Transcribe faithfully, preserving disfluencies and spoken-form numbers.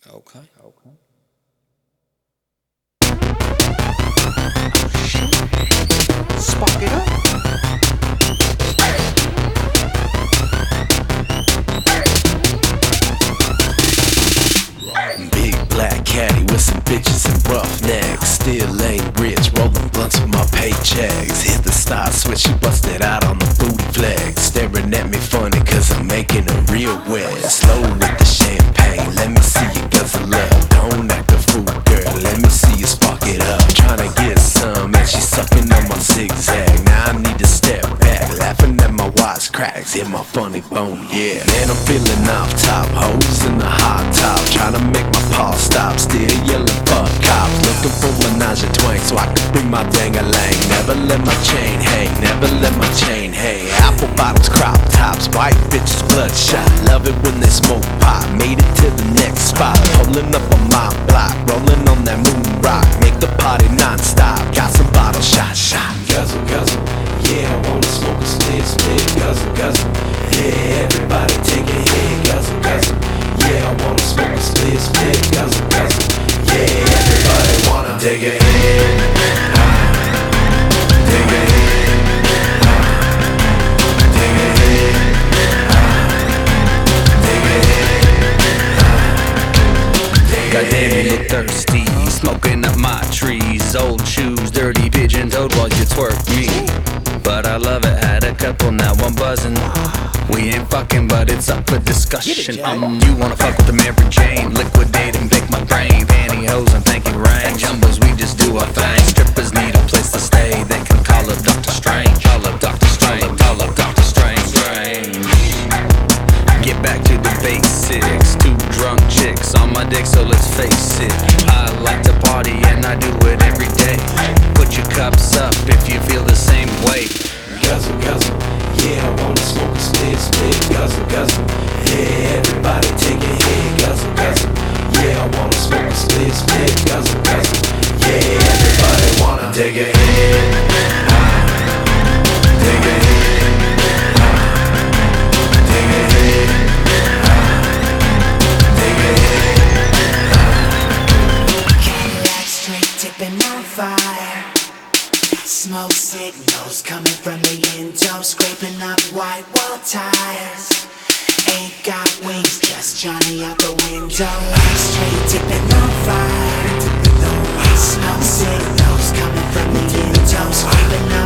Okay. Okay. Spark it up. Big black caddy with some bitches and roughnecks. Still ain't rich, rolling blunts with my paychecks. Hit the start switch, she busted out on the booty flex. Staring at me funny cause I'm making her real wet. Slow with the champagne, let me see you guzzle up. Don't act a fool, girl, let me see you spark it up. Tryna get some and she sucking on my zigzag. Now I need to step back, laughing at my watch cracks. Hit my funny bone, yeah. Man, I'm feeling off top, hoes in the hot top. Tryna make my paw stop, still yelling fuck cops. Looking for menage a twang so I can bring my dang-a-lang. Never let my chain hang, never let my chain hang. Apple bottoms, crop tops, white bitches, bloodshot. Love it when they smoke pot, made it to the next spot. Pulling up on my block, rolling on that moon rock. Make the party non-stop, got some bottle shot, shot. Guzzle, guzzle, yeah, I wanna smoke a split, split. Guzzle, guzzle, yeah, everybody take a hit. Guzzle, guzzle, yeah, I wanna smoke a split, split. Guzzle, guzzle, yeah, everybody wanna take a hit. Take a hit. Take a hit. Take a hit. Goddamn, you look thirsty, smoking up my trees. Old shoes, dirty pigeon toed while you twerk me. But I love it, had a couple, now I'm buzzing. We ain't fucking, but it's up for discussion. Um, you wanna fuck with the Mary Jane, liquidate and pick my brain. Pantyhose and thank you rain, jumbos, we just do our thing. Strippers need a place to stay, they can call up Doctor Strange. Call up Doctor Strange, call up Doctor Strange. Strange. Get back to the basics, two drunk chicks on my dick, so let's face it. I like to party and I do it every day. Put your cups up if you feel the same way. Guzzle, guzzle, yeah, I wanna smoke a split, split. Guzzle, guzzle, yeah, everybody take a hit. Guzzle, guzzle, yeah, I wanna smoke a split, split. Guzzle, guzzle, yeah, everybody wanna take a hit. Take a hit. Take a hit. Take a hit. Cadillac straight tipping on fire. Smoke signals coming from the window, scraping up white wall tires. Ain't got wings, just Johnny out the window. Straight tipping on fire. Smoke signals coming from the window, scraping